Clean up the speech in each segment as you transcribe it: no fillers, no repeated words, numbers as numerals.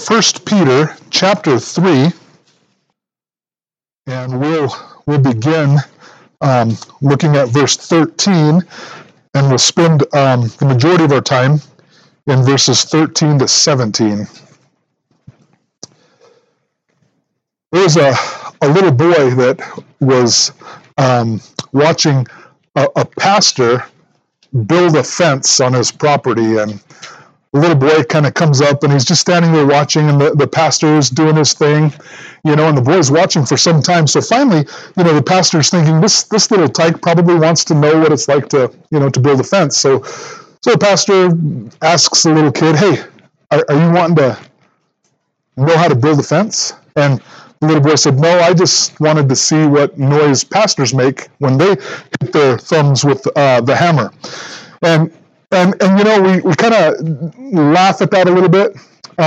1 Peter chapter 3, and we'll begin looking at verse 13, and we'll spend the majority of our time in verses 13 to 17. There was a little boy that was watching a pastor build a fence on his property, and the little boy kind of comes up and he's just standing there watching, and the pastor is doing his thing, and the boy's watching for some time. So finally, the pastor's thinking, this little tyke probably wants to know what it's like to build a fence. So the pastor asks the little kid, "Hey, are you wanting to know how to build a fence?" And the little boy said, "No, I just wanted to see what noise pastors make when they hit their thumbs with the hammer." And we kind of laugh at that a little bit,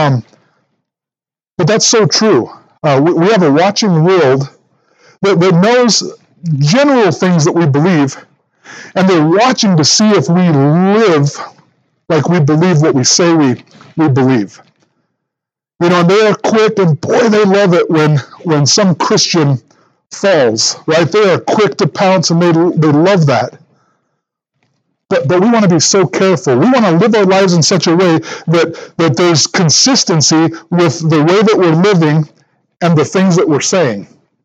but that's so true. We have a watching world that knows general things that we believe, and they're watching to see if we live like we believe what we say we believe. And they're quick, and boy, they love it when some Christian falls, right? They are quick to pounce, and they love that. But we want to be so careful. We want to live our lives in such a way that there's consistency with the way that we're living and the things that we're saying.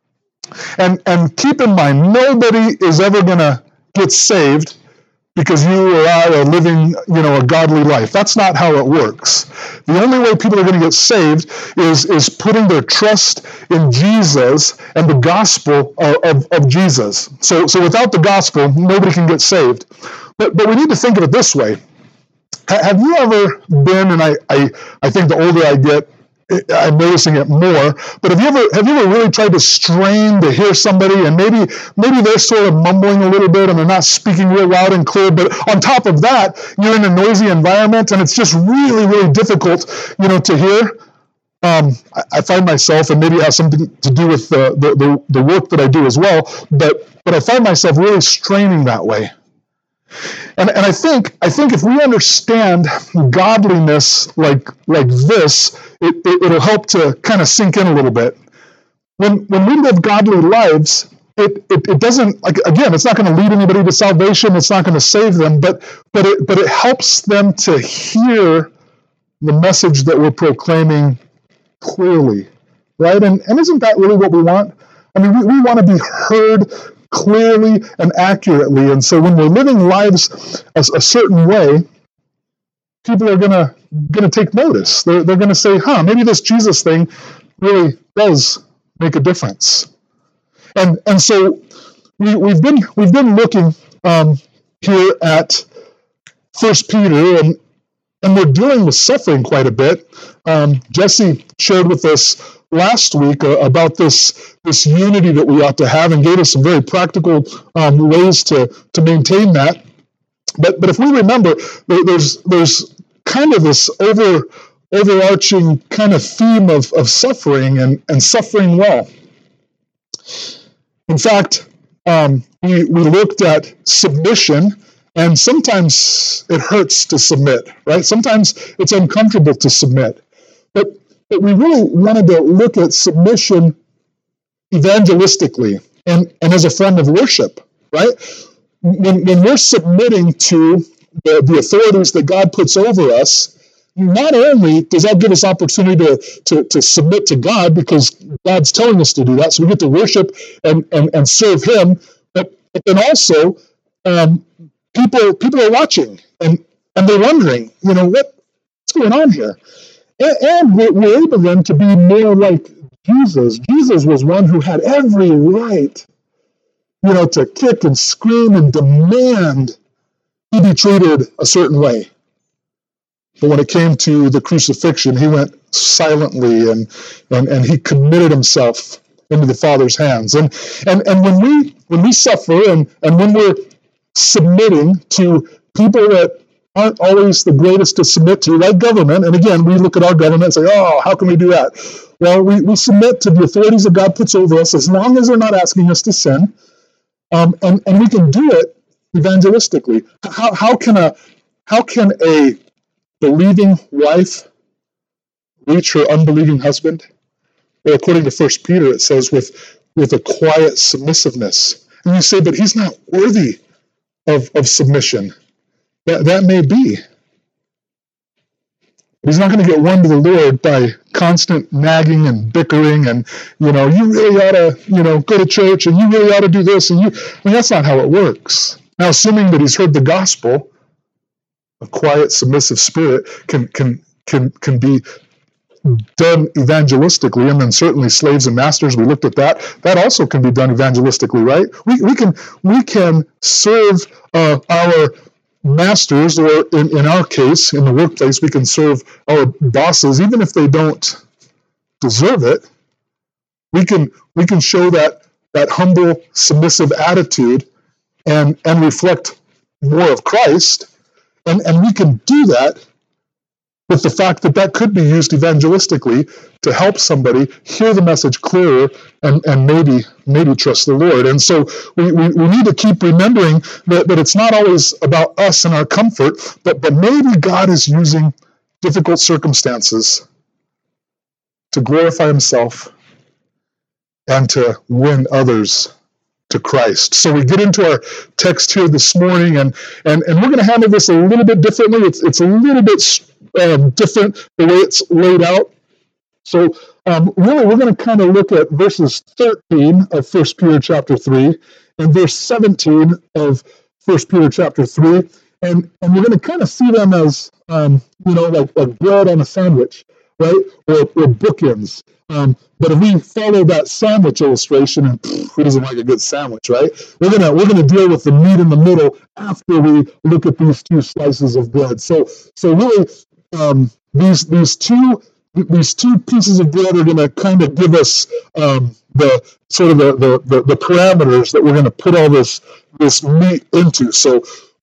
And keep in mind, nobody is ever going to get saved because you or I are living, a godly life. That's not how it works. The only way people are going to get saved is putting their trust in Jesus and the gospel of Jesus. So without the gospel, nobody can get saved. But we need to think of it this way. Have you ever been, and I think the older I get, I'm noticing it more, but have you ever really tried to strain to hear somebody, and maybe they're sort of mumbling a little bit and they're not speaking real loud and clear, but on top of that, you're in a noisy environment and it's just really, really difficult, to hear? I find myself, and maybe it has something to do with the work that I do as well, but I find myself really straining that way. And I think if we understand godliness like this, it'll help to kind of sink in a little bit. When we live godly lives, it doesn't, again, it's not going to lead anybody to salvation. It's not going to save them, but it helps them to hear the message that we're proclaiming clearly, right? And isn't that really what we want? I mean, we want to be heard clearly and accurately. And so when we're living lives a certain way, people are gonna take notice. They're gonna say, maybe this Jesus thing really does make a difference. And so we've been looking here at 1 Peter, and we're dealing with suffering quite a bit. Jesse shared with us last week about this unity that we ought to have, and gave us some very practical ways to maintain that. But if we remember, there's kind of this overarching kind of theme of suffering and suffering well. In fact, we looked at submission, and sometimes it hurts to submit, right? Sometimes it's uncomfortable to submit. But we really wanted to look at submission evangelistically and as a form of worship, right? When we're submitting to the authorities that God puts over us, not only does that give us opportunity to submit to God because God's telling us to do that, so we get to worship and serve Him, but then also people are watching and they're wondering, what's going on here? And we're able then to be more like Jesus. Jesus was one who had every right, to kick and scream and demand he be treated a certain way. But when it came to the crucifixion, he went silently and he committed himself into the Father's hands. And when we suffer and when we're submitting to people that aren't always the greatest to submit to, like government. And again, we look at our government and say, how can we do that? Well, we submit to the authorities that God puts over us as long as they're not asking us to sin. And we can do it evangelistically. How can a believing wife reach her unbelieving husband? Well, according to 1 Peter, it says with a quiet submissiveness. And you say, but he's not worthy of submission. That may be. He's not going to get won to the Lord by constant nagging and bickering and, you really ought to, go to church and you really ought to do this. And that's not how it works. Now, assuming that he's heard the gospel, a quiet, submissive spirit can be done evangelistically, and then certainly slaves and masters, we looked at that. That also can be done evangelistically, right? We can serve our masters, or in our case, in the workplace, we can serve our bosses, even if they don't deserve it. We can show that humble, submissive attitude and reflect more of Christ, and we can do that with the fact that could be used evangelistically to help somebody hear the message clearer and maybe trust the Lord. And so we need to keep remembering that it's not always about us and our comfort, but maybe God is using difficult circumstances to glorify himself and to win others to Christ. So we get into our text here this morning, and we're going to handle this a little bit differently. It's a little bit different the way it's laid out. So really, we're going to kind of look at verses 13 of 1 Peter chapter 3 and verse 17 of 1 Peter chapter 3, and we're going to kind of see them as like bread on a sandwich, right, or bookends. But if we follow that sandwich illustration, and who doesn't like a good sandwich, right? We're gonna deal with the meat in the middle after we look at these two slices of bread. So really, these two pieces of bread are going to kind of give us the parameters that we're going to put all this meat into. So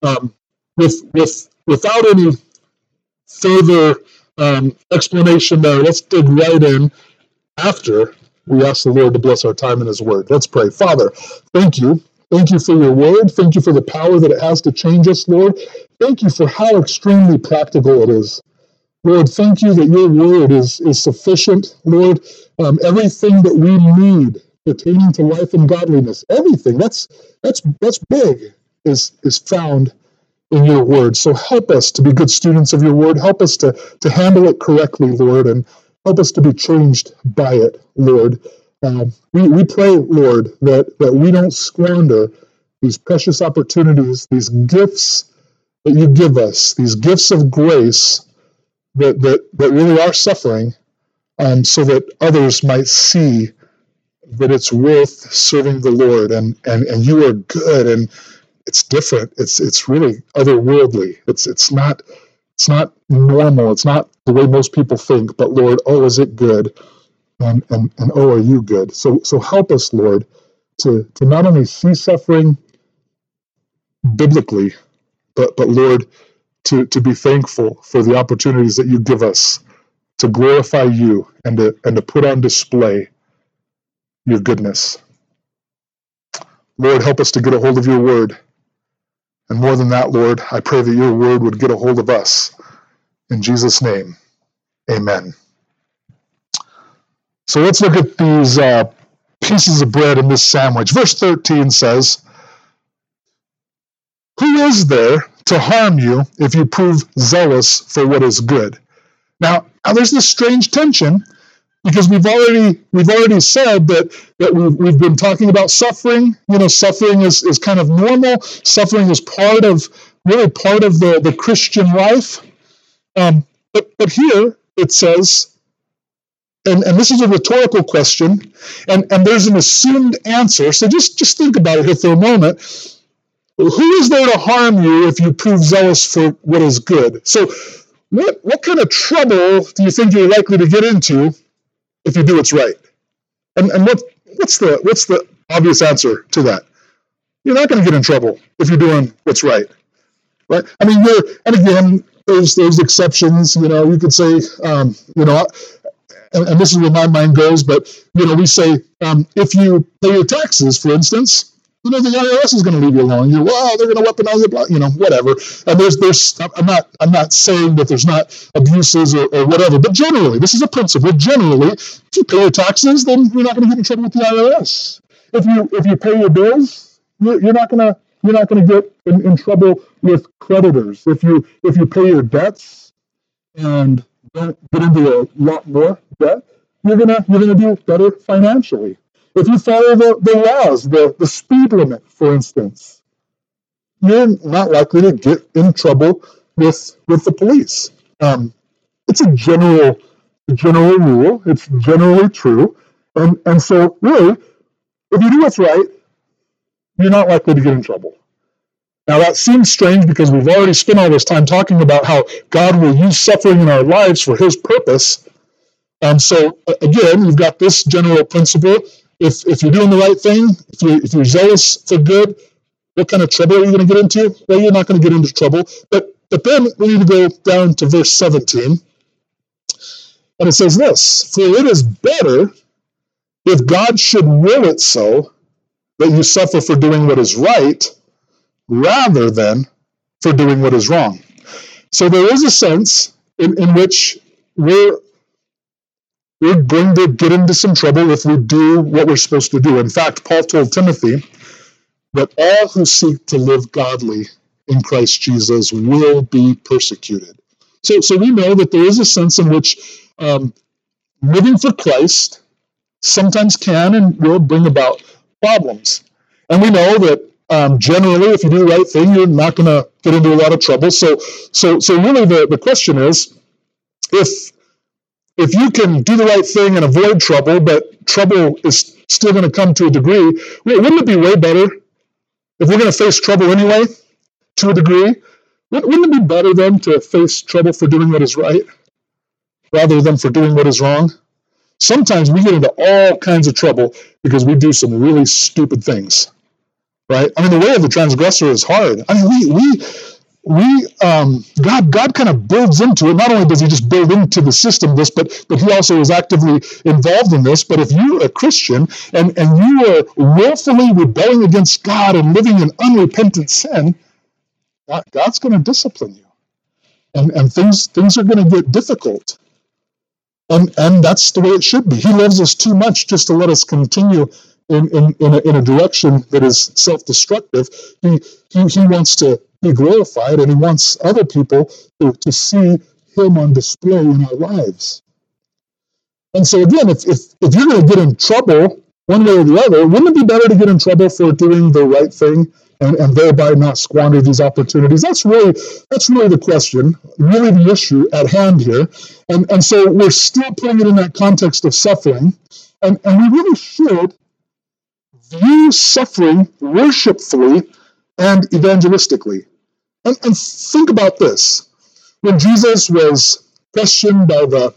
without any further explanation there, let's dig right in after we ask the Lord to bless our time in his word. Let's pray. Father, thank you. Thank you for your word. Thank you for the power that it has to change us, Lord. Thank you for how extremely practical it is. Lord, thank you that your word is sufficient. Lord, everything that we need pertaining to life and godliness, everything that's big is found in your word. So help us to be good students of your word. Help us to handle it correctly, Lord, and help us to be changed by it, Lord. We pray, Lord, that we don't squander these precious opportunities, these gifts that you give us, these gifts of grace that really are suffering, so that others might see that it's worth serving the Lord, and you are good, and it's different. It's really otherworldly. It's not normal. It's not the way most people think. But Lord, oh, is it good? And oh, are you good? So help us, Lord, to not only see suffering biblically, but Lord, to be thankful for the opportunities that you give us to glorify you and to put on display your goodness. Lord, help us to get a hold of your word. And more than that, Lord, I pray that your word would get a hold of us. In Jesus' name, amen. So let's look at these pieces of bread in this sandwich. Verse 13 says, "Who is there to harm you if you prove zealous for what is good?" Now there's this strange tension, because we've already said that we've been talking about suffering. Suffering is kind of normal. Suffering is part of the Christian life. But here it says, and this is a rhetorical question, and there's an assumed answer. So just think about it here for a moment. Who is there to harm you if you prove zealous for what is good? So what kind of trouble do you think you're likely to get into if you do what's right? And what's the obvious answer to that? You're not going to get in trouble if you're doing what's right, right? I mean, and again, there's exceptions. You could say, and this is where my mind goes, but we say, if you pay your taxes, for instance, The IRS is going to leave you alone. You're, well, they're going to weaponize it, whatever. And I'm not saying that there's not abuses or whatever, but generally, this is a principle. Generally, if you pay your taxes, then you're not going to get in trouble with the IRS. If you pay your bills, you're not going to get in trouble with creditors. If you pay your debts and don't get into a lot more debt, you're gonna do better financially. If you follow the laws, the speed limit, for instance, you're not likely to get in trouble with the police. It's a general rule. It's generally true, and so really, if you do what's right, you're not likely to get in trouble. Now that seems strange because we've already spent all this time talking about how God will use suffering in our lives for His purpose. And so again, you've got this general principle. If you're doing the right thing, if you're zealous for good, what kind of trouble are you going to get into? Well, you're not going to get into trouble. But then we need to go down to verse 17. And it says this, for it is better if God should will it so that you suffer for doing what is right rather than for doing what is wrong. So there is a sense in which we're going to get into some trouble if we do what we're supposed to do. In fact, Paul told Timothy that all who seek to live godly in Christ Jesus will be persecuted. So we know that there is a sense in which living for Christ sometimes can and will bring about problems. And we know that generally, if you do the right thing, you're not going to get into a lot of trouble. So really the question is, if you can do the right thing and avoid trouble, but trouble is still going to come to a degree, wouldn't it be way better if we're going to face trouble anyway, to a degree? Wouldn't it be better then to face trouble for doing what is right rather than for doing what is wrong? Sometimes we get into all kinds of trouble because we do some really stupid things, right? I mean, the way of the transgressor is hard. I mean, God kind of builds into it. Not only does He just build into the system this, but He also is actively involved in this. But if you're a Christian and you are willfully rebelling against God and living in unrepentant sin, God's going to discipline you, and things are going to get difficult. And that's the way it should be. He loves us too much just to let us continue in a direction that is self-destructive. He wants to be glorified, and He wants other people to see Him on display in our lives. And so again, if you're going to get in trouble one way or the other, wouldn't it be better to get in trouble for doing the right thing and thereby not squander these opportunities? That's really the question, really the issue at hand here. And so we're still putting it in that context of suffering, and we really should view suffering worshipfully and evangelistically. And think about this: when Jesus was questioned by the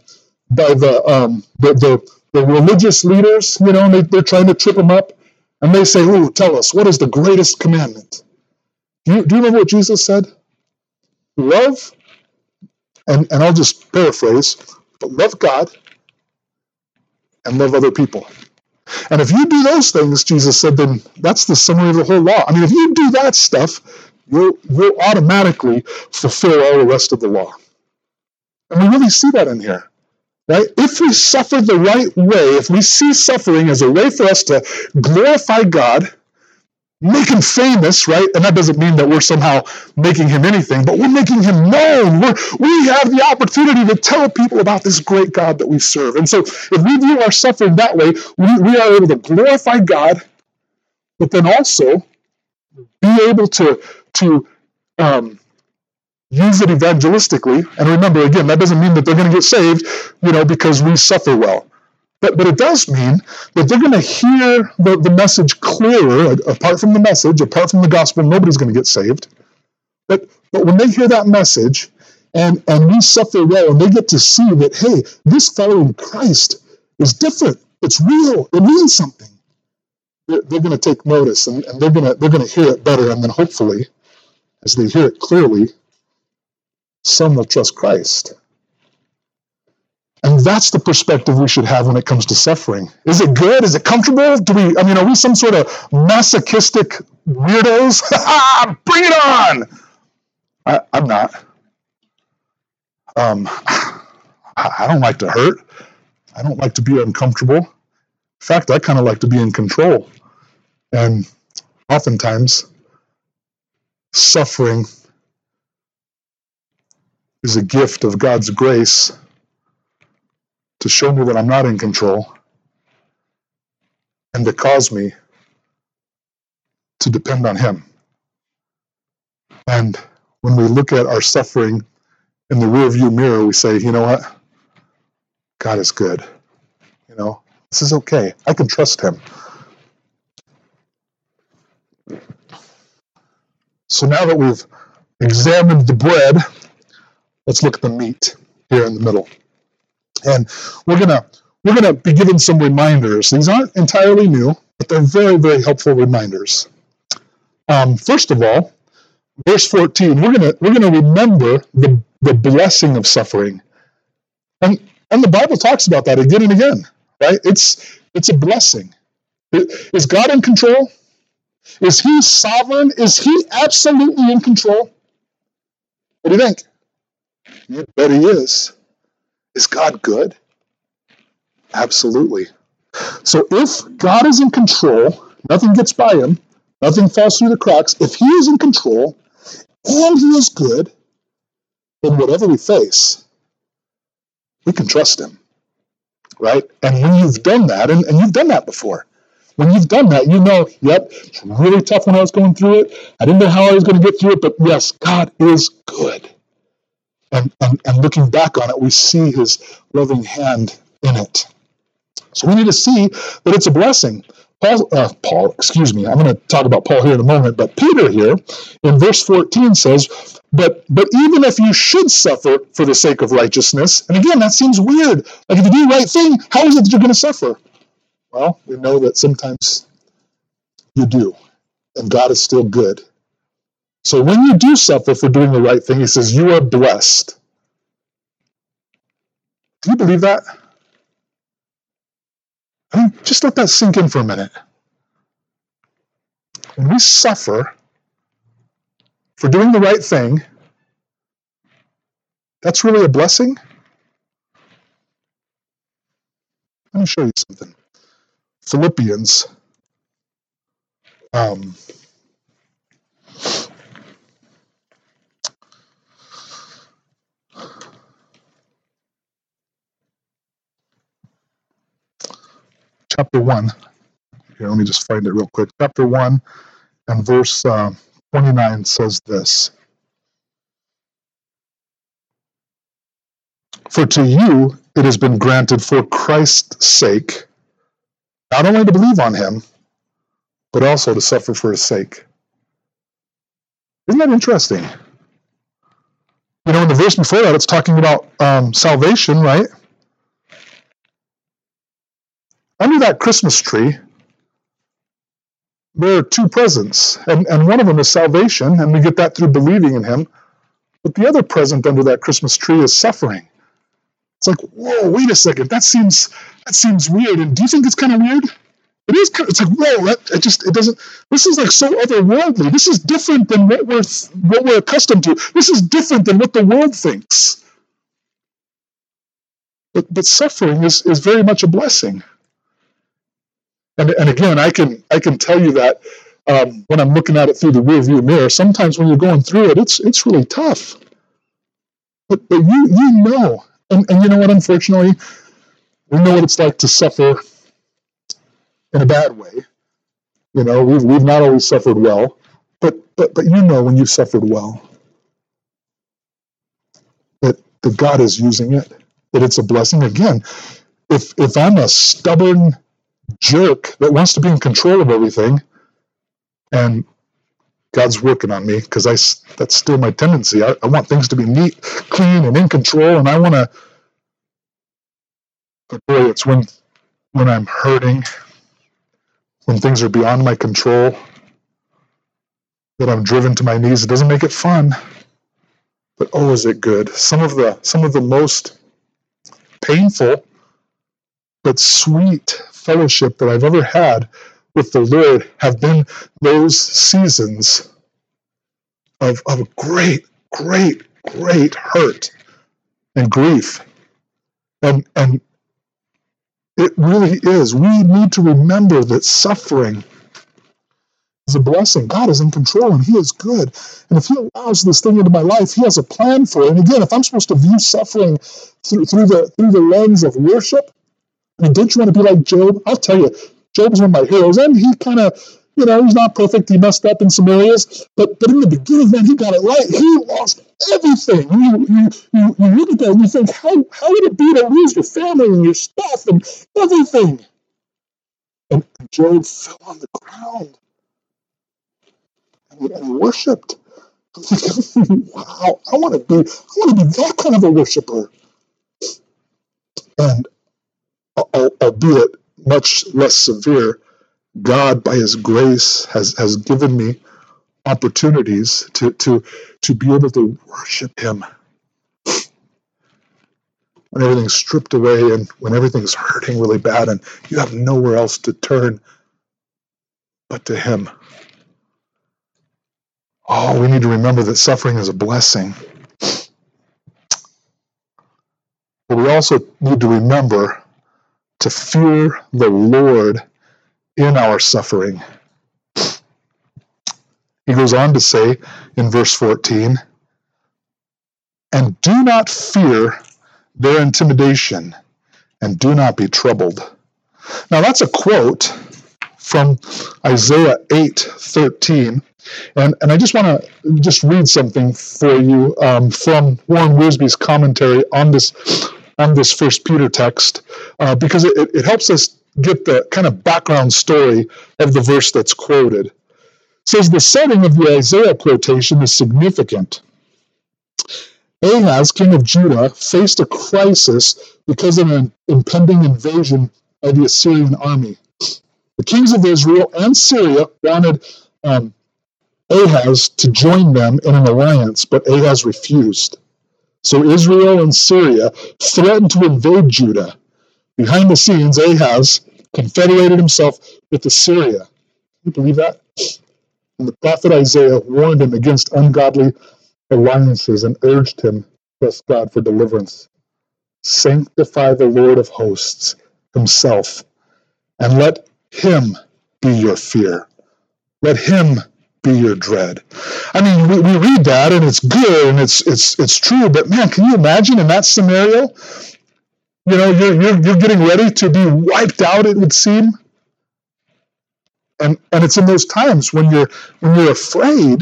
religious leaders, and they're trying to trip Him up, and they say, "Ooh, tell us, what is the greatest commandment?" Do you remember what Jesus said? Love, and I'll just paraphrase, but love God and love other people. And if you do those things, Jesus said, then that's the summary of the whole law. I mean, if you do that stuff, you'll automatically fulfill all the rest of the law. And we really see that in here, right? If we suffer the right way, if we see suffering as a way for us to glorify God, make Him famous, right? And that doesn't mean that we're somehow making Him anything, but we're making Him known. We have the opportunity to tell people about this great God that we serve. And so if we view our suffering that way, we are able to glorify God, but then also be able to use it evangelistically. And remember, again, that doesn't mean that they're going to get saved, because we suffer well. But it does mean that they're going to hear the message clearer. Apart from the message, apart from the gospel, nobody's going to get saved. But when they hear that message and we suffer well, and they get to see that, hey, this following Christ is different. It's real. It means something. They're going to take notice, and they're going to hear it better. And then hopefully, as they hear it clearly, some will trust Christ. And that's the perspective we should have when it comes to suffering. Is it good? Is it comfortable? Are we some sort of masochistic weirdos? Bring it on! I'm not. I don't like to hurt. I don't like to be uncomfortable. In fact, I kind of like to be in control. And oftentimes, suffering is a gift of God's grace to show me that I'm not in control and to cause me to depend on Him. And when we look at our suffering in the rearview mirror, we say, you know what? God is good. This is okay. I can trust Him. So now that we've examined the bread, let's look at the meat here in the middle. And we're gonna be given some reminders. These aren't entirely new, but they're very, very helpful reminders. First of all, verse 14, we're gonna remember the blessing of suffering. And the Bible talks about that again and again, right? It's a blessing. Is God in control? Is He sovereign? Is He absolutely in control? What do you think? You bet He is. Is God good? Absolutely. So if God is in control, nothing gets by Him, nothing falls through the cracks. If He is in control and He is good, then whatever we face, we can trust Him, right? And when you've done that, and you've done that before, when you've done that, yep, it's really tough when I was going through it. I didn't know how I was going to get through it, but yes, God is good. And looking back on it, we see His loving hand in it. So we need to see that it's a blessing. Paul, excuse me, I'm going to talk about Paul here in a moment, but Peter here in verse 14 says, but even if you should suffer for the sake of righteousness, and again, that seems weird. Like if you do the right thing, how is it that you're going to suffer? Well, we know that sometimes you do, and God is still good. So when you do suffer for doing the right thing, He says, you are blessed. Do you believe that? Just let that sink in for a minute. When we suffer for doing the right thing, that's really a blessing. Let me show you something. Philippians. Chapter 1. Here, let me just find it real quick. Chapter 1 and verse 29 says this. For to you it has been granted for Christ's sake, not only to believe on Him, but also to suffer for His sake. Isn't that interesting? In the verse before that, it's talking about salvation, right? Under that Christmas tree, there are two presents, and one of them is salvation, and we get that through believing in Him. But the other present under that Christmas tree is suffering. It's like, whoa, wait a second, that seems weird. And do you think it's kind of weird? It is. It's like, whoa, it doesn't. This is like so otherworldly. This is different than what we're accustomed to. This is different than what the world thinks. But suffering is very much a blessing. And again, I can tell you that when I'm looking at it through the rearview mirror, sometimes when you're going through it, it's really tough. But you know, and you know what? Unfortunately, we know what it's like to suffer in a bad way. We've not always suffered well, but when you've suffered well, that God is using it, that it's a blessing. Again, if I'm a stubborn jerk that wants to be in control of everything, and God's working on me, because that's still my tendency. I want things to be neat, clean, and in control, and I want to. But boy, it's when I'm hurting, when things are beyond my control, that I'm driven to my knees. It doesn't make it fun, but oh, is it good? Some of the most painful but sweet fellowship that I've ever had with the Lord have been those seasons of great, great, great hurt and grief. And it really is. We need to remember that suffering is a blessing. God is in control and He is good. And if He allows this thing into my life, He has a plan for it. And again, if I'm supposed to view suffering through the lens of worship, I mean, don't you want to be like Job? I'll tell you, Job's one of my heroes, and he kind of, he's not perfect. He messed up in some areas, but in the beginning, man, he got it right. He lost everything. You look at that and you think, how would it be to lose your family and your stuff and everything? And Job fell on the ground and worshipped. I'm thinking, wow, I want to be that kind of a worshiper. And albeit much less severe, God, by His grace, has given me opportunities to be able to worship Him when everything's stripped away and when everything's hurting really bad and you have nowhere else to turn but to Him. Oh, we need to remember that suffering is a blessing. But we also need to remember to fear the Lord in our suffering. He goes on to say in verse 14, and do not fear their intimidation, and do not be troubled. Now that's a quote from Isaiah 8:13, and I just want to read something for you from Warren Wiersbe's commentary on this 1 Peter text, because it helps us get the kind of background story of the verse that's quoted. It says the setting of the Isaiah quotation is significant. Ahaz, king of Judah, faced a crisis because of an impending invasion by the Assyrian army. The kings of Israel and Syria wanted Ahaz to join them in an alliance, but Ahaz refused. So Israel and Syria threatened to invade Judah. Behind the scenes, Ahaz confederated himself with Assyria. Can you believe that? And the prophet Isaiah warned him against ungodly alliances and urged him to trust God for deliverance. Sanctify the Lord of hosts Himself, and let Him be your fear. Let Him be your dread. I mean, we read that and it's good and it's true, but man, can you imagine in that scenario? You're getting ready to be wiped out, it would seem. And it's in those times when you're afraid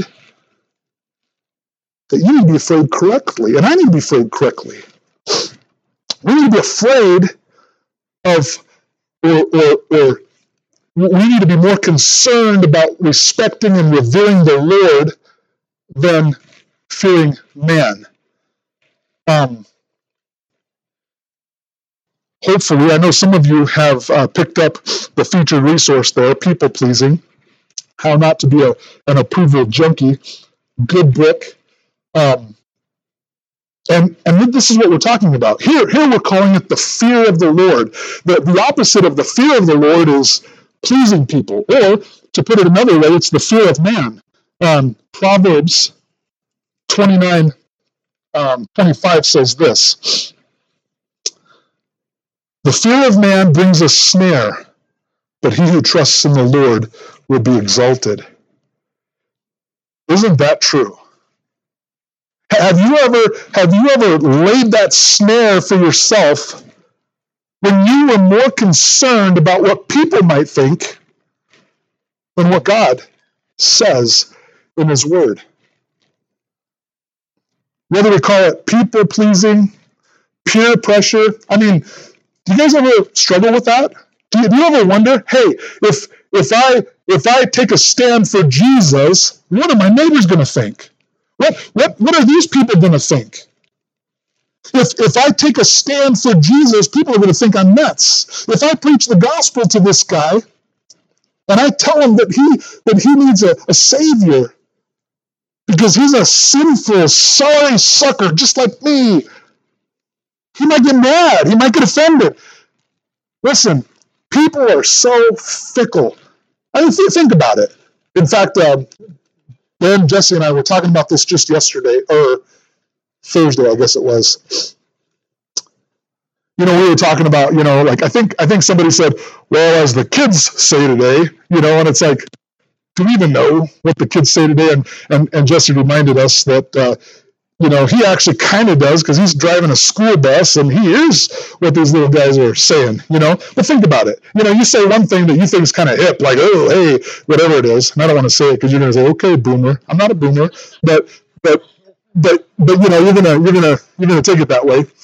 that you need to be afraid correctly, and I need to be afraid correctly. We need to be afraid of, or we need to be more concerned about respecting and revering the Lord than fearing man. Hopefully, I know some of you have picked up the featured resource there, People Pleasing, How Not to Be an Approval Junkie. Good book. And this is what we're talking about. Here we're calling it the fear of the Lord. The opposite of the fear of the Lord is pleasing people. Or, to put it another way, it's the fear of man. Proverbs 29:25 says this. The fear of man brings a snare, but he who trusts in the Lord will be exalted. Isn't that true? Have you ever laid that snare for yourself when you were more concerned about what people might think than what God says in His Word? Whether we call it people pleasing, peer pressure. I mean, do you guys ever struggle with that? Do you ever wonder, hey, if I take a stand for Jesus, what are my neighbors going to think? What are these people going to think? If I take a stand for Jesus, people are going to think I'm nuts. If I preach the gospel to this guy and I tell him that he needs a savior because he's a sinful, sorry sucker just like me, He might get mad. He might get offended. Listen, people are so fickle. I mean, think about it. In fact, Dan, Jesse, and I were talking about this just yesterday, or Thursday, I guess it was. We were talking about, like I think somebody said, well, as the kids say today, and it's like, do we even know what the kids say today? And Jesse reminded us that, he actually kind of does, because he's driving a school bus and he hears what these little guys are saying, But think about it. You say one thing that you think is kind of hip, like, oh, hey, whatever it is. And I don't want to say it because you're going to say, okay, boomer. I'm not a boomer, but you're gonna take it that way.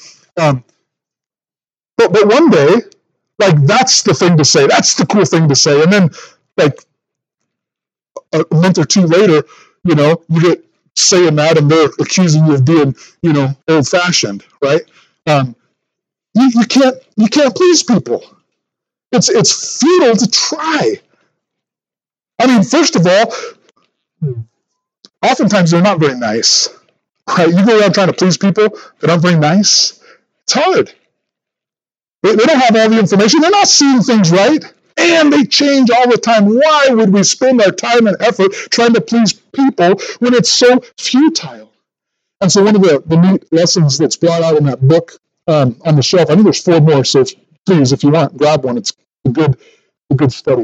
But one day, like, that's the thing to say. That's the cool thing to say. And then, like, a month or two later, you get saying that and they're accusing you of being, old-fashioned, right? You can't please people. It's futile to try. I mean, first of all, oftentimes they're not very nice, right? You go around trying to please people that aren't very nice. It's hard. They don't have all the information. They're not seeing things right. And they change all the time. Why would we spend our time and effort trying to please people when it's so futile? And so one of the neat lessons that's brought out in that book on the shelf, I think there's 4 more, so please, if you want, grab one. It's a good study.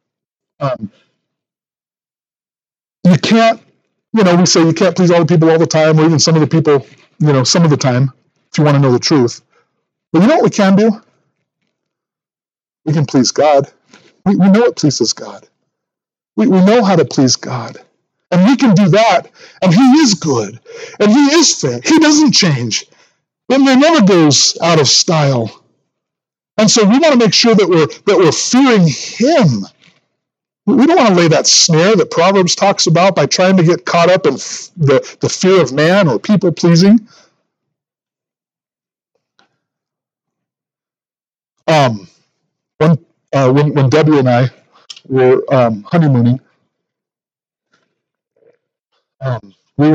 You can't, we say you can't please all the people all the time, or even some of the people, some of the time, if you want to know the truth. But you know what we can do? We can please God. We know what pleases God. We know how to please God. And we can do that. And He is good. And He is fair. He doesn't change. And He never goes out of style. And so we want to make sure that we're fearing Him. We don't want to lay that snare that Proverbs talks about by trying to get caught up in the fear of man or people pleasing. When Debbie and I were honeymooning, we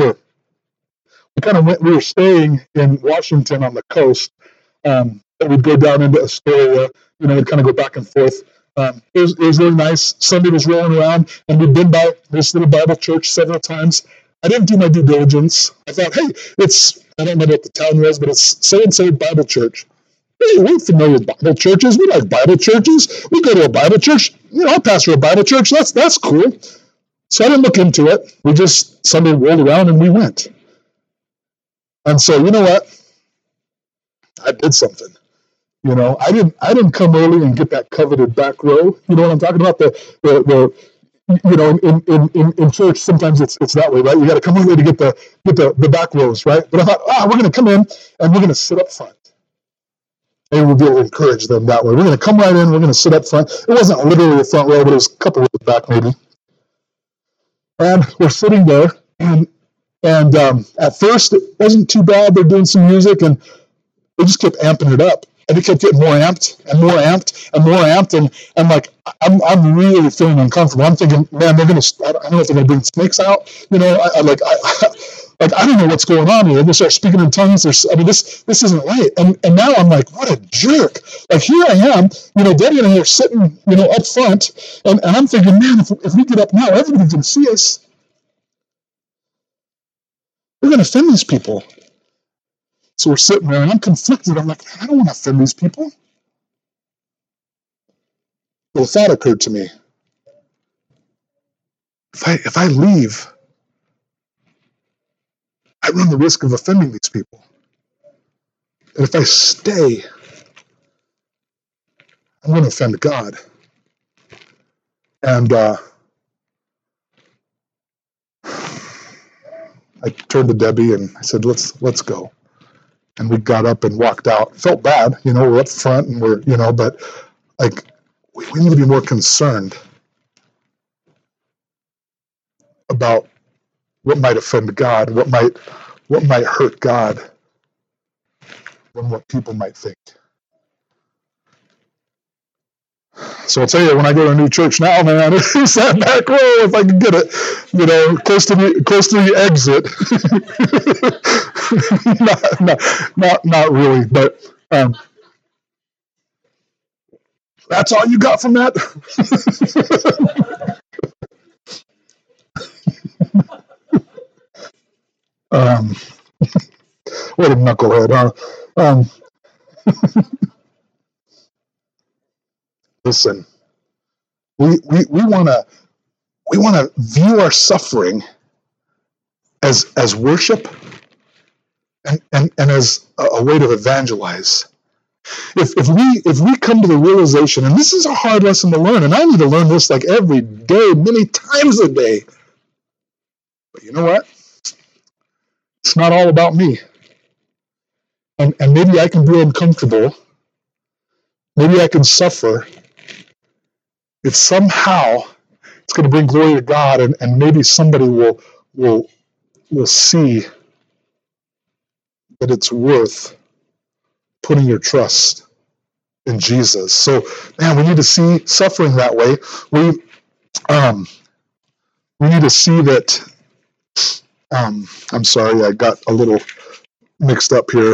were staying in Washington on the coast, and we'd go down into Astoria, we'd kind of go back and forth. It was really nice. Sunday was rolling around, and we'd been by this little Bible church several times. I didn't do my due diligence. I thought, hey, I don't know what the town was, but it's so-and-so Bible church. Hey, we're familiar with Bible churches. We like Bible churches. We go to a Bible church. I pastor a Bible church. That's cool. So I didn't look into it. We just, Sunday rolled around and we went. And so, you know what? I did something. I didn't come early and get that coveted back row. You know what I'm talking about? In church, sometimes it's that way, right? You got to come early to get the back rows, right? But I thought, we're going to come in and we're going to sit up front. And we'll be able to encourage them that way. We're going to come right in. We're going to sit up front. It wasn't literally a front row, but it was a couple rows back maybe. And we're sitting there, and at first it wasn't too bad. They're doing some music, and they just kept amping it up. And it kept getting more amped and more amped and more amped. And like, I'm really feeling uncomfortable. I'm thinking, man, I don't know if they're going to bring snakes out. I don't know what's going on here. They start speaking in tongues. This isn't right. And now I'm like, what a jerk. Like, here I am, Debbie and I are sitting, up front. And I'm thinking, man, if we get up now, everybody can see us. We're going to offend these people. So we're sitting there, and I'm conflicted. I'm like, man, I don't want to offend these people. Well, a thought occurred to me. If I leave, I run the risk of offending these people. And if I stay, I'm going to offend God. And I turned to Debbie and I said, let's go. And we got up and walked out. Felt bad, we're up front and we're, but like, we need to be more concerned about what might offend God, what might hurt God, than what people might think. So I'll tell you, when I go to a new church now, man, it's that back row if I can get it, close to the exit. not really, but that's all you got from that? What a knucklehead, huh? Listen, we want to view our suffering as worship and as a way to evangelize. If we come to the realization, and this is a hard lesson to learn, and I need to learn this like every day, many times a day. But you know what? It's not all about me. And maybe I can be uncomfortable. Maybe I can suffer. If somehow it's going to bring glory to God, and maybe somebody will see that it's worth putting your trust in Jesus. So, man, we need to see suffering that way. We need to see that. I'm sorry, I got a little mixed up here.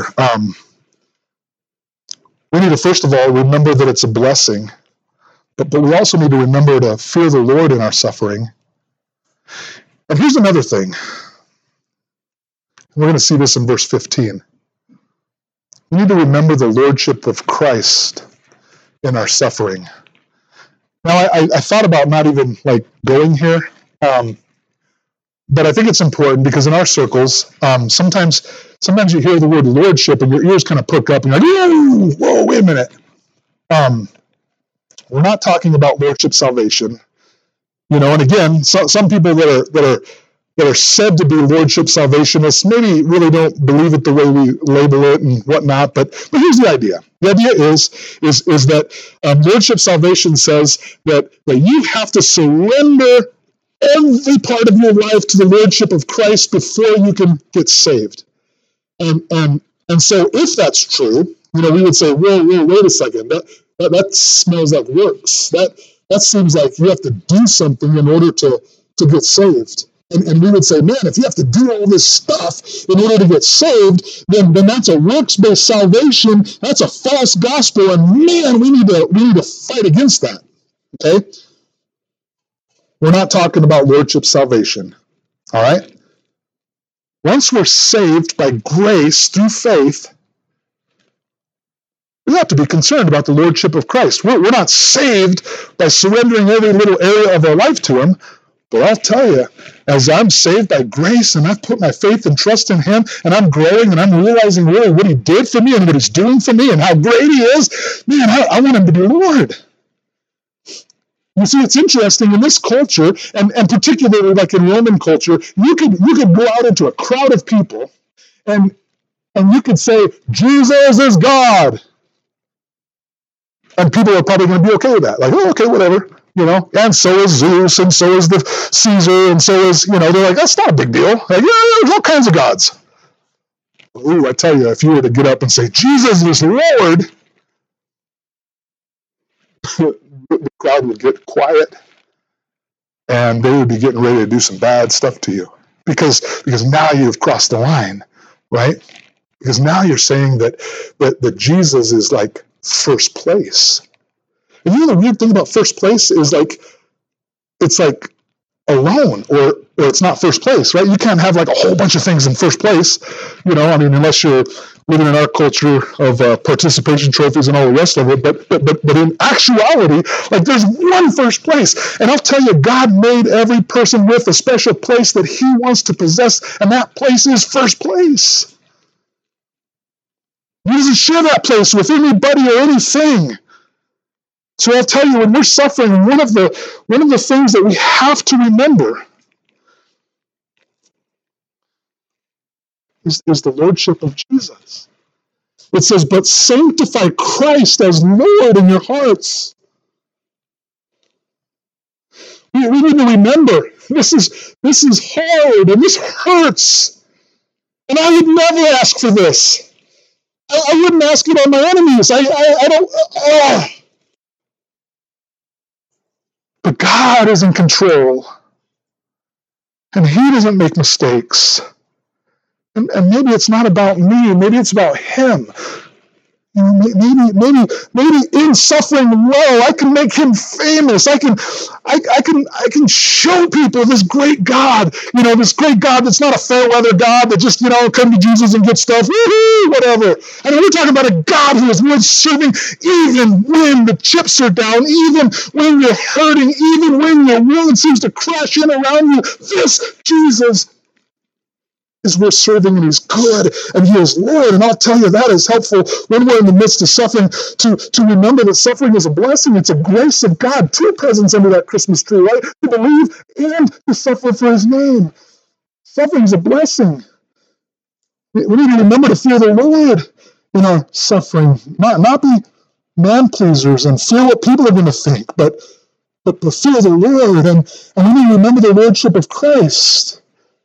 We need to first of all remember that it's a blessing, but we also need to remember to fear the Lord in our suffering. And here's another thing. We're going to see this in verse 15. We need to remember the lordship of Christ in our suffering. Now, I thought about not even like going here, but I think it's important because in our circles, sometimes you hear the word lordship and your ears kind of perk up and you're like, whoa, wait a minute. We're not talking about lordship salvation, and again, some people that are said to be lordship salvationists maybe really don't believe it the way we label it and whatnot. But here's the idea. The idea is that lordship salvation says that you have to surrender every part of your life to the lordship of Christ before you can get saved. And so if that's true, we would say, whoa, wait a second. That smells like works. That seems like you have to do something in order to get saved. And we would say, man, if you have to do all this stuff in order to get saved, then that's a works-based salvation. That's a false gospel, and man, we need to fight against that. Okay? We're not talking about lordship salvation. All right? Once we're saved by grace through faith, we have to be concerned about the lordship of Christ. We're not saved by surrendering every little area of our life to Him. But I'll tell you, as I'm saved by grace and I've put my faith and trust in Him and I'm growing and I'm realizing really what He did for me and what He's doing for me and how great He is, man, I want Him to be Lord. You see, it's interesting in this culture, and particularly like in Roman culture, you could go out into a crowd of people and you could say, Jesus is God. And people are probably going to be okay with that. Like, oh, okay, whatever. And so is Zeus, and so is the Caesar, and so is, they're like, that's not a big deal. Like, yeah, there's all kinds of gods. Ooh, I tell you, if you were to get up and say, Jesus is Lord, the crowd would get quiet, and they would be getting ready to do some bad stuff to you. Because now you've crossed the line, right? Because now you're saying that Jesus is like first place. And the weird thing about first place is it's like alone, or it's not first place, right? You can't have like a whole bunch of things in first place, unless you're living in our culture of participation trophies and all the rest of it. But in actuality, like there's one first place. And I'll tell you, God made every person with a special place that He wants to possess, and that place is first place. He doesn't share that place with anybody or anything. So I'll tell you, when we're suffering, one of the things that we have to remember is the lordship of Jesus. It says, but sanctify Christ as Lord in your hearts. We need to remember, this is hard and this hurts. And I would never ask for this. I wouldn't ask it on my enemies. I don't. But God is in control, and He doesn't make mistakes. And maybe it's not about me. Maybe it's about him. Maybe in suffering low, I can make him famous. I can show people this great God. This great God that's not a fair weather God that just come to Jesus and get stuff, woo-hoo, whatever. I mean, we're talking about a God who is worth serving, even when the chips are down, even when you're hurting, even when your world seems to crash in around you. This Jesus is worth serving, and he's good, and he is Lord. And I'll tell you, that is helpful when we're in the midst of suffering, to remember that suffering is a blessing. It's a grace of God. 2 presents under that Christmas tree, right? To believe and to suffer for his name. Suffering is a blessing. We need to remember to fear the Lord in our suffering, not be man-pleasers and fear what people are going to think, but fear the Lord, and we need to remember the lordship of Christ.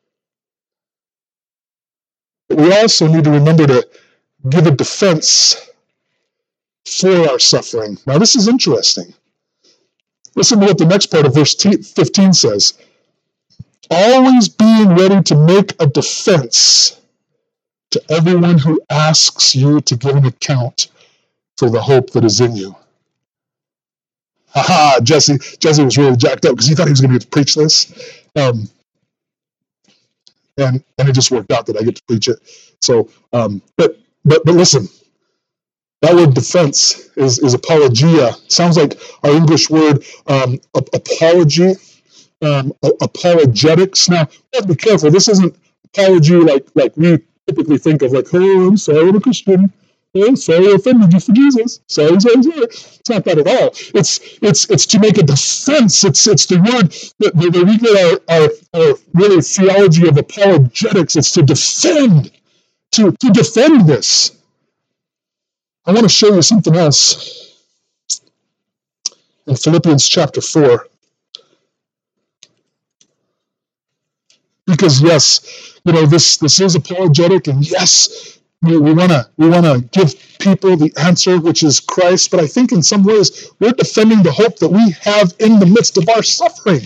But we also need to remember to give a defense for our suffering. Now, this is interesting. Listen to what the next part of verse 15 says. Always being ready to make a defense to everyone who asks you to give an account for the hope that is in you. Jesse was really jacked up because he thought he was going to get to preach this. And it just worked out that I get to preach it. So, but listen, that word defense is apologia. Sounds like our English word apology, apologetics. Now, we have to be careful. This isn't apology like we typically think of, like, oh, I'm sorry, I'm a Christian. Oh, sorry, I offended you for Jesus. Sorry. It's not that at all. It's to make a defense. It's the word that we get our really theology of apologetics. It's to defend, to defend this. I want to show you something else in Philippians chapter 4. Because yes, this is apologetic, and yes, we want to give people the answer, which is Christ. But I think in some ways we're defending the hope that we have in the midst of our suffering.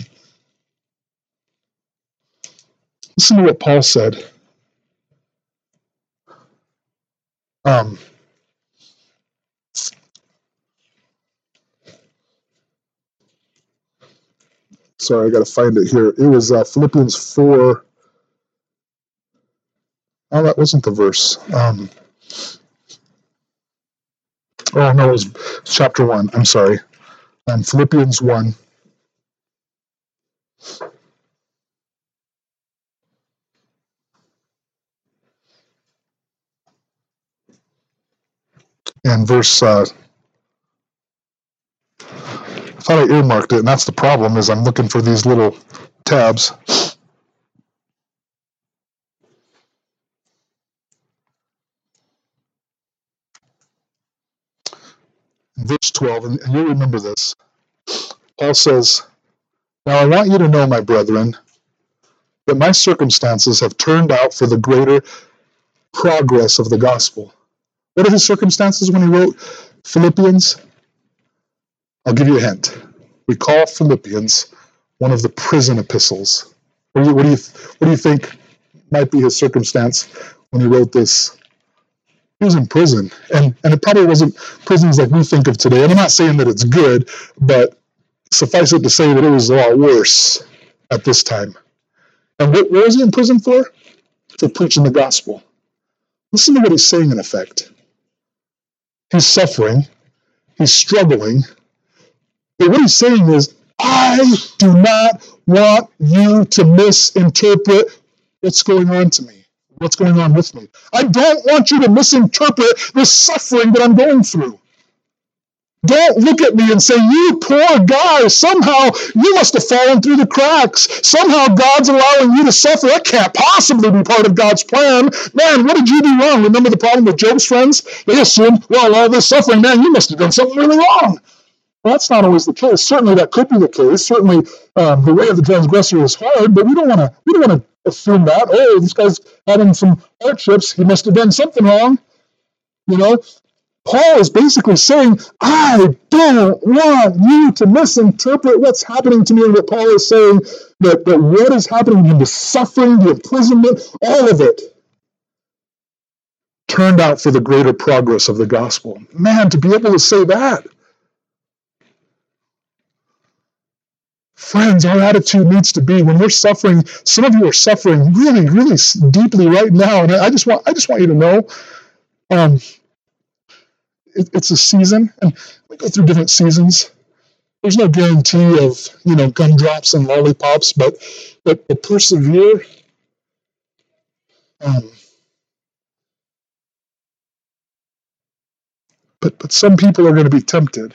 Listen to what Paul said. Sorry, I got to find it here. It was Philippians 4. Oh, that wasn't the verse. Oh, no, it was chapter 1. I'm sorry. Philippians 1. And verse, I thought I earmarked it, and that's the problem, is I'm looking for these little tabs. Verse 12, and you'll remember this. Paul says, "Now I want you to know, my brethren, that my circumstances have turned out for the greater progress of the gospel." What are his circumstances when he wrote Philippians? I'll give you a hint. We call Philippians one of the prison epistles. What do you think might be his circumstance when he wrote this? He was in prison, and it probably wasn't prisons like we think of today. And I'm not saying that it's good, but suffice it to say that it was a lot worse at this time. And what was he in prison for? For preaching the gospel. Listen to what he's saying in effect. He's suffering. He's struggling. But what he's saying is, I do not want you to misinterpret what's going on to me, what's going on with me. I don't want you to misinterpret the suffering that I'm going through. Don't look at me and say, you poor guy, somehow you must have fallen through the cracks. Somehow God's allowing you to suffer. That can't possibly be part of God's plan. Man, what did you do wrong? Remember the problem with Job's friends? They assumed, well, all this suffering, man, you must have done something really wrong. Well, that's not always the case. Certainly that could be the case. Certainly the way of the transgressor is hard, but we don't want to assume that. Oh, this guy's having some hardships. He must have done something wrong. Paul is basically saying, I don't want you to misinterpret what's happening to me. And what Paul is saying, that what is happening to him, the suffering, the imprisonment, all of it turned out for the greater progress of the gospel. Man, to be able to say that. Friends, our attitude needs to be when we're suffering. Some of you are suffering really, really deeply right now, and I just want you to know, it's a season, and we go through different seasons. There's no guarantee of gumdrops and lollipops, but persevere. But some people are going to be tempted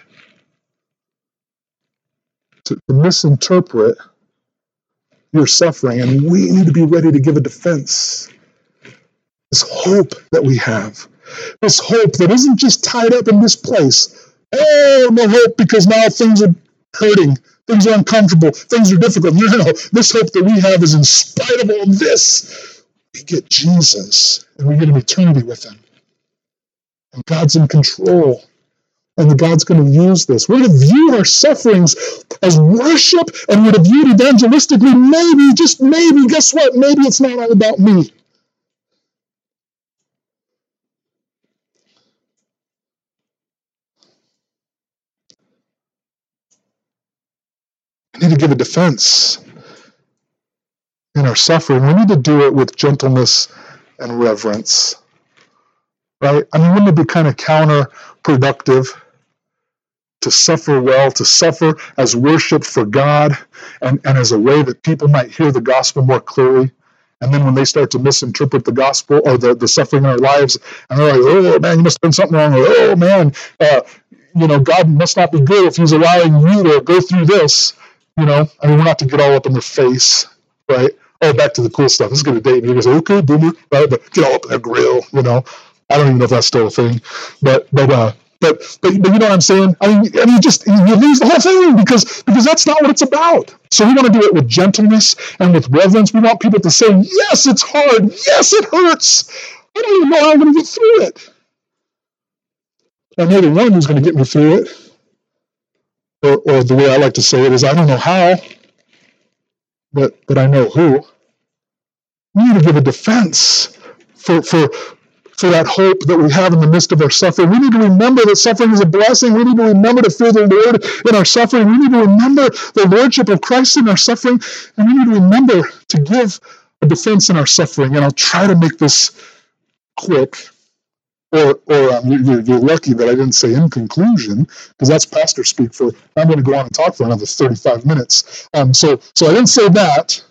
to misinterpret your suffering, and we need to be ready to give a defense. This hope that we have, this hope that isn't just tied up in this place. Oh, no hope because now things are hurting, things are uncomfortable, things are difficult. No, this hope that we have is in spite of all this, we get Jesus and we get an eternity with him. And God's in control. And God's going to use this. We're going to view our sufferings as worship, and we're to view it evangelistically. Maybe, just maybe, guess what? Maybe it's not all about me. We need to give a defense in our suffering. We need to do it with gentleness and reverence. Right? I mean, wouldn't it be kind of counterproductive to suffer well, to suffer as worship for God and as a way that people might hear the gospel more clearly? And then when they start to misinterpret the gospel or the suffering in our lives, and they're like, oh man, you must have done something wrong, or oh man, God must not be good if he's allowing you to go through this. I mean, we're not to get all up in their face, right? Oh, back to the cool stuff. This is going to date me. You say, okay, boomer, right? But get all up in their grill, I don't even know if that's still a thing, but you know what I'm saying? I mean, you lose the whole thing because that's not what it's about. So we want to do it with gentleness and with reverence. We want people to say, yes, it's hard. Yes, it hurts. I don't even know how I'm going to get through it. I know the one who's going to get me through it. Or the way I like to say it is, I don't know how, but I know who. We need to give a defense for that hope that we have in the midst of our suffering. We need to remember that suffering is a blessing. We need to remember to fear the Lord in our suffering. We need to remember the lordship of Christ in our suffering. And we need to remember to give a defense in our suffering. And I'll try to make this quick. Or you're lucky that I didn't say in conclusion, because that's pastor speak for, I'm going to go on and talk for another 35 minutes. So I didn't say that.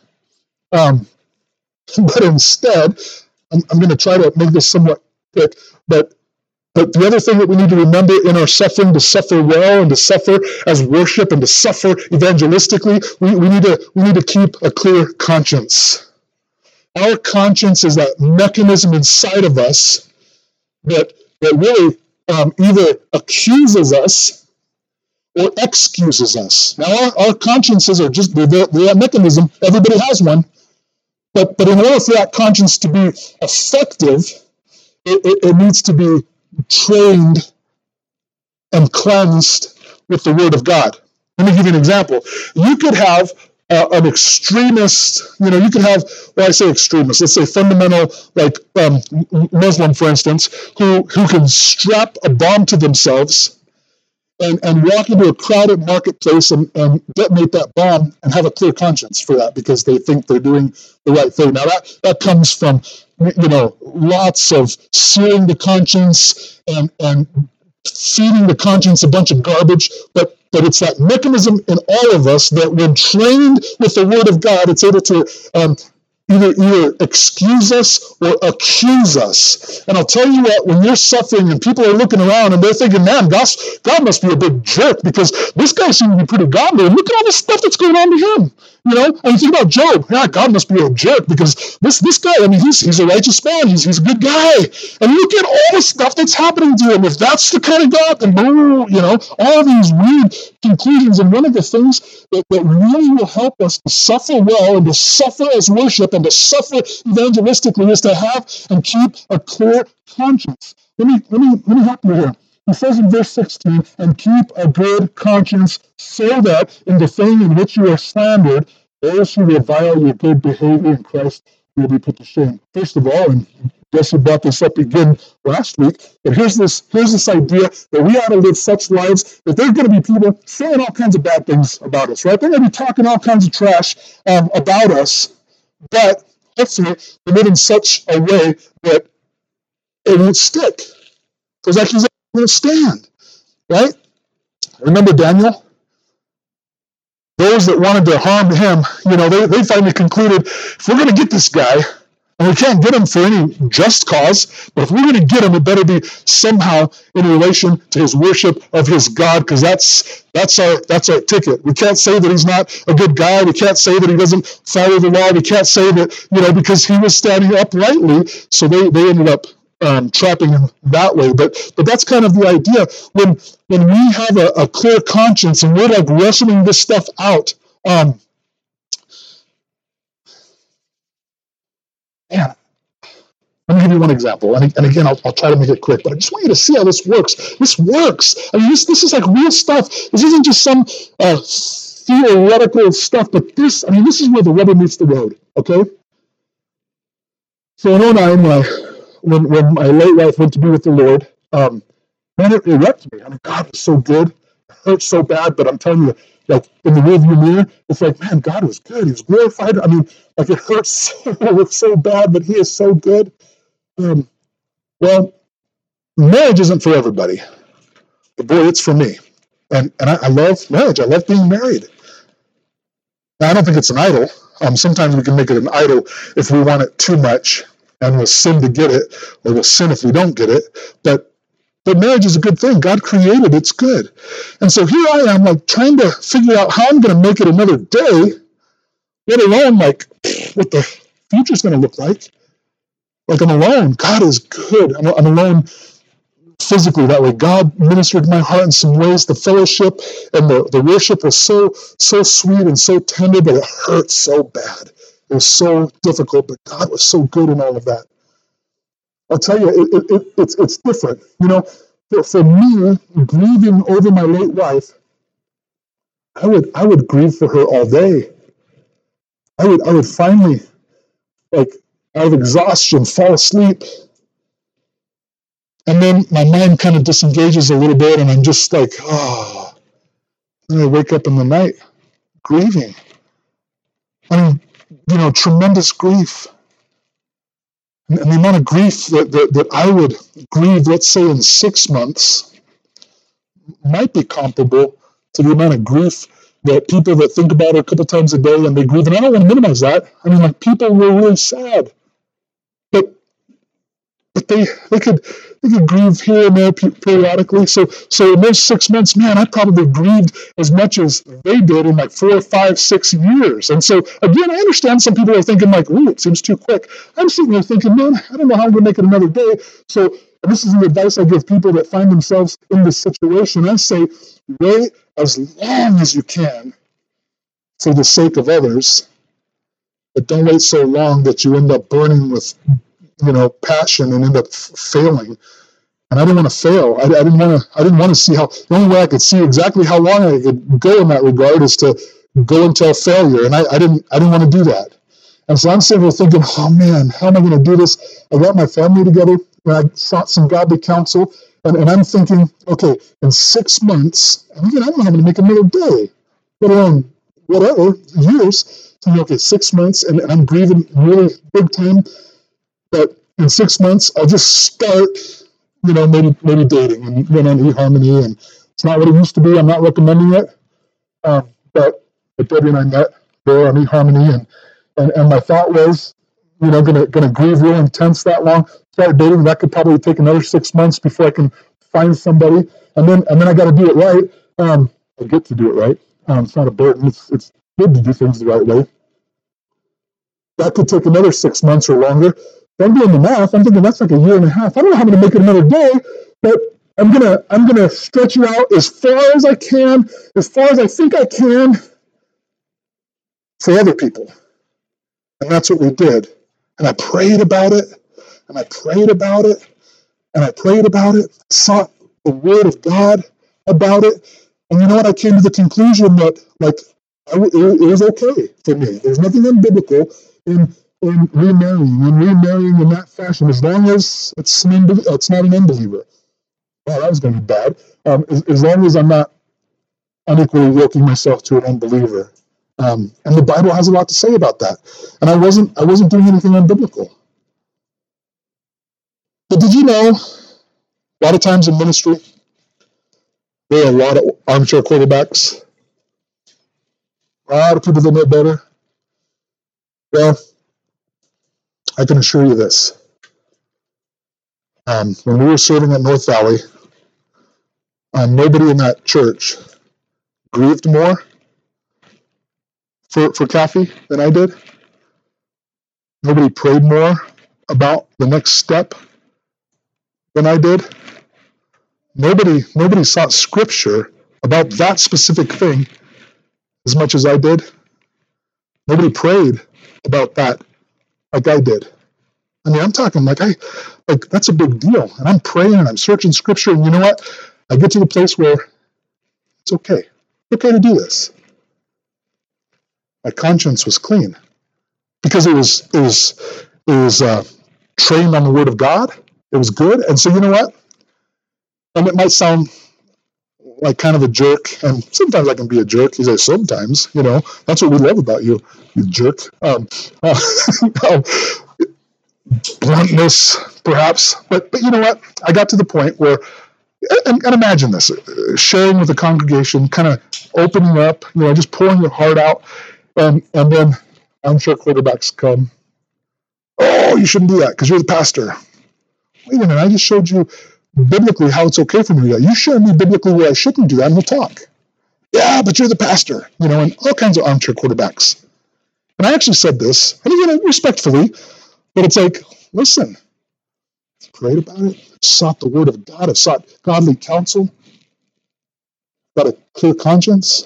But instead, I'm going to try to make this somewhat quick, but the other thing that we need to remember in our suffering, to suffer well and to suffer as worship and to suffer evangelistically, we need to keep a clear conscience. Our conscience is that mechanism inside of us that really either accuses us or excuses us. Now, our consciences are just the mechanism. Everybody has one. But in order for that conscience to be effective, it needs to be trained and cleansed with the Word of God. Let me give you an example. You could have an extremist, you could have, I say extremist, let's say fundamental, like Muslim, for instance, who can strap a bomb to themselves and walk into a crowded marketplace and detonate that bomb and have a clear conscience for that because they think they're doing the right thing. Now that comes from, lots of searing the conscience and feeding the conscience a bunch of garbage, but it's that mechanism in all of us that when trained with the Word of God, it's able to either excuse us or accuse us. And I'll tell you what, when you're suffering and people are looking around and they're thinking, man, God must be a big jerk because this guy seems to be pretty godly. And look at all the stuff that's going on to him. And you think about Job, yeah, God must be a jerk because this guy, I mean, he's a righteous man. He's a good guy. And look at all the stuff that's happening to him. If that's the kind of God, then all these weird conclusions. And one of the things that really will help us to suffer well and to suffer as worship and to suffer evangelistically is to have and keep a clear conscience. Let me help you here. He says in verse 16, and keep a good conscience so that in the thing in which you are slandered, those who revile your good behavior in Christ will be put to shame. First of all, and Jesse brought this up again last week. But here's this idea that we ought to live such lives that there's going to be people saying all kinds of bad things about us, right? They're going to be talking all kinds of trash about us, but hopefully we live in such a way that it won't stick. Those accusations won't stand, right? Remember Daniel? Those that wanted to harm him, they finally concluded, if we're going to get this guy, and we can't get him for any just cause, but if we're going to get him, it better be somehow in relation to his worship of his God, because that's our ticket. We can't say that he's not a good guy. We can't say that he doesn't follow the law. We can't say that, because he was standing uprightly, so they ended up trapping him that way. But that's kind of the idea. When we have a clear conscience and we're like wrestling this stuff out, man, let me give you one example. And again, I'll try to make it quick, but I just want you to see how this works. This works. I mean, this is like real stuff. This isn't just some theoretical stuff, but this is where the rubber meets the road, okay? So in 2009, when my late wife went to be with the Lord, man, it wrecked me. I mean, God was so good. It hurt so bad, but I'm telling you, like in the rearview mirror, it's like, man, God was good. He was glorified. I mean, like it hurts so bad, but he is so good. Well, marriage isn't for everybody, but boy, it's for me. And I love marriage. I love being married. Now, I don't think it's an idol. Sometimes we can make it an idol if we want it too much, and we'll sin to get it, or we'll sin if we don't get it. But marriage is a good thing. God created it's good. And so here I am, like trying to figure out how I'm going to make it another day, let alone like what the future's going to look like. Like I'm alone. God is good. I'm alone physically that way. God ministered to my heart in some ways. The fellowship and the worship was so sweet and so tender, but it hurt so bad. It was so difficult, but God was so good in all of that. I'll tell you, it's different. For me, grieving over my late wife, I would grieve for her all day. I would finally, like, out of exhaustion, fall asleep. And then my mind kind of disengages a little bit, and I'm just like, oh. And I wake up in the night grieving. I mean, tremendous grief. And the amount of grief that I would grieve, let's say in 6 months, might be comparable to the amount of grief that people that think about it a couple times a day and they grieve. And I don't want to minimize that. I mean, like, people were really sad. But they could grieve here and there periodically. So in those 6 months, man, I probably grieved as much as they did in like 4, 5, 6 years. And so again, I understand some people are thinking like, ooh, it seems too quick. I'm sitting there thinking, man, I don't know how I'm going to make it another day. So this is the advice I give people that find themselves in this situation. I say, wait as long as you can for the sake of others, but don't wait so long that you end up burning with passion and end up failing. And I didn't want to fail. I didn't want to see how. The only way I could see exactly how long I could go in that regard is to go until failure. And I didn't want to do that. And so I'm sitting there thinking, oh man, how am I going to do this? I got my family together and I sought some godly counsel. And I'm thinking, okay, in 6 months, and again, I don't know how I'm going to make another day, let alone whatever, years. So, okay, 6 months, and I'm grieving really big time. But in 6 months, I'll just start, maybe dating and went on eHarmony, and it's not what it used to be. I'm not recommending it. But Debbie and I met there on eHarmony, and my thought was, gonna grieve real intense that long. Start dating. That could probably take another 6 months before I can find somebody, and then I got to do it right. I get to do it right. It's not a burden. It's good to do things the right way. That could take another 6 months or longer. I'm doing the math. I'm thinking that's like a year and a half. I don't know how I'm going to make it another day, but I'm gonna stretch it out as far as I can, as far as I think I can, for other people. And that's what we did. And I prayed about it, and I prayed about it, and I prayed about it. Sought the Word of God about it, and you know what? I came to the conclusion that it was okay for me. There's nothing unbiblical in in remarrying in that fashion, as long as it's not an unbeliever. Wow, that was going to be bad. As long as I'm not unequally yoking myself to an unbeliever. And the Bible has a lot to say about that. And I wasn't doing anything unbiblical. But did you know, a lot of times in ministry, there are a lot of armchair quarterbacks, a lot of people that know better. Well, I can assure you this. When we were serving at North Valley, nobody in that church grieved more for Kathy than I did. Nobody prayed more about the next step than I did. Nobody sought scripture about that specific thing as much as I did. Nobody prayed about that like I did. I mean, I'm talking like that's a big deal. And I'm praying and I'm searching scripture, and you know what? I get to the place where it's okay. It's okay to do this. My conscience was clean because it was trained on the Word of God. It was good. And so you know what? And it might sound like kind of a jerk, and sometimes I can be a jerk. He says, sometimes, that's what we love about you, you jerk. Bluntness, perhaps. But you know what? I got to the point where, and imagine this, sharing with the congregation, kind of opening up, just pouring your heart out, and then I'm sure quarterbacks come, oh, you shouldn't do that because you're the pastor. Wait a minute, I just showed you biblically how it's okay for me to do that. You show me biblically where I shouldn't do that, and we'll talk. Yeah, but you're the pastor, and all kinds of armchair quarterbacks. And I actually said this, and again, respectfully, but it's like, listen, I prayed about it, sought the Word of God, I sought godly counsel, got a clear conscience.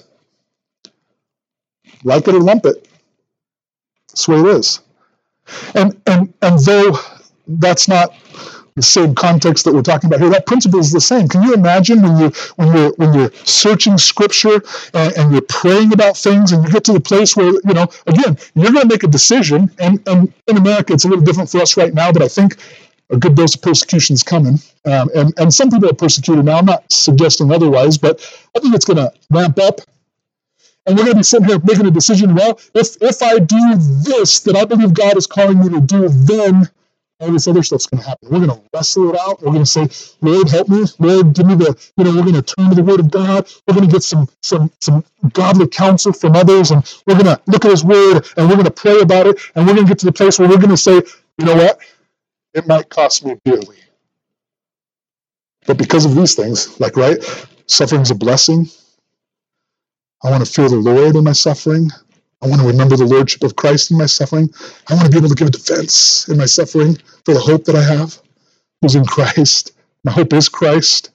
Like it or lump it, that's the way it is. And though that's not the same context that we're talking about here, that principle is the same. Can you imagine when you're searching scripture and you're praying about things, and you get to the place where, again, you're going to make a decision, and in America it's a little different for us right now, but I think a good dose of persecution is coming. And some people are persecuted now. I'm not suggesting otherwise, but I think it's going to ramp up. And we're going to be sitting here making a decision, well, if I do this that I believe God is calling me to do, then all this other stuff's going to happen. We're going to wrestle it out. We're going to say, Lord, help me. Lord, give me we're going to turn to the Word of God. We're going to get some godly counsel from others, and we're going to look at His Word, and we're going to pray about it, and we're going to get to the place where we're going to say, you know what? It might cost me dearly. But because of these things, suffering's a blessing. I want to fear the Lord in my suffering. I want to remember the Lordship of Christ in my suffering. I want to be able to give a defense in my suffering for the hope that I have, who's in Christ. My hope is Christ.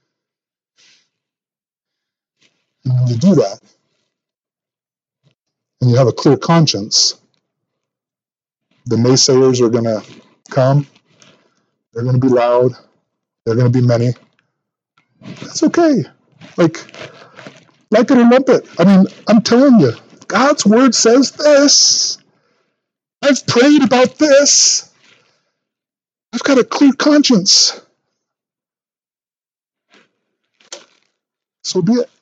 And when you do that, and you have a clear conscience, the naysayers are going to come. They're going to be loud. They're going to be many. That's okay. Like it or lump it. I mean, I'm telling you, God's Word says this. I've prayed about this. I've got a clear conscience. So be it.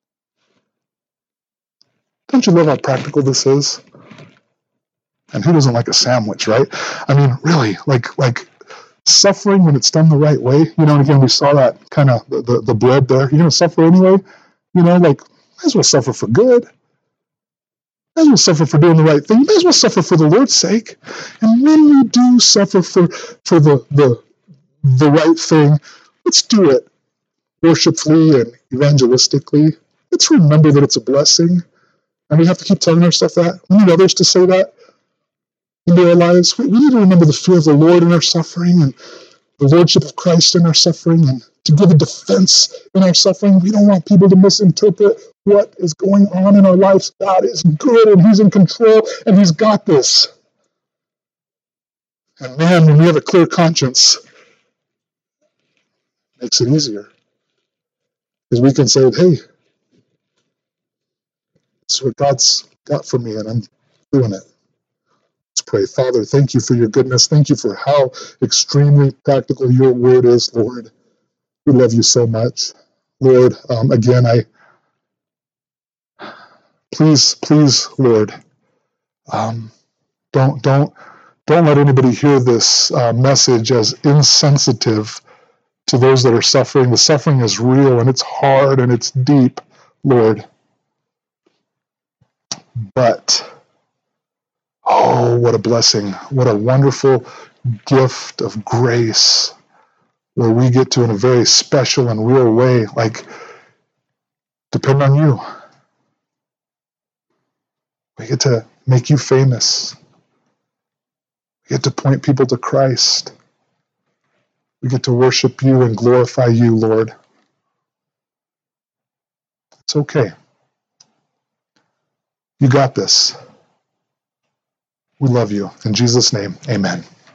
Don't you love how practical this is? And who doesn't like a sandwich, right? I mean, really, like suffering when it's done the right way. And again, we saw that kind of the bread there. You're going to suffer anyway. Might as well suffer for good. Might as well suffer for doing the right thing. Might as well suffer for the Lord's sake. And when we do suffer for the right thing, let's do it worshipfully and evangelistically. Let's remember that it's a blessing. And we have to keep telling ourselves that. We need others to say that into our lives. We need to remember the fear of the Lord in our suffering, and the Lordship of Christ in our suffering, and to give a defense in our suffering. We don't want people to misinterpret what is going on in our lives. God is good, and He's in control, and He's got this. And man, when we have a clear conscience, it makes it easier. Because we can say, hey, this is what God's got for me, and I'm doing it. Let's pray. Father, thank you for your goodness. Thank you for how extremely practical your word is, Lord. We love you so much. Lord, again, please, Lord, don't let anybody hear this message as insensitive to those that are suffering. The suffering is real and it's hard and it's deep, Lord. But, oh, what a blessing. What a wonderful gift of grace where we get to, in a very special and real way, like, depend on you. We get to make you famous. We get to point people to Christ. We get to worship you and glorify you, Lord. It's okay. You got this. We love you. In Jesus' name, amen.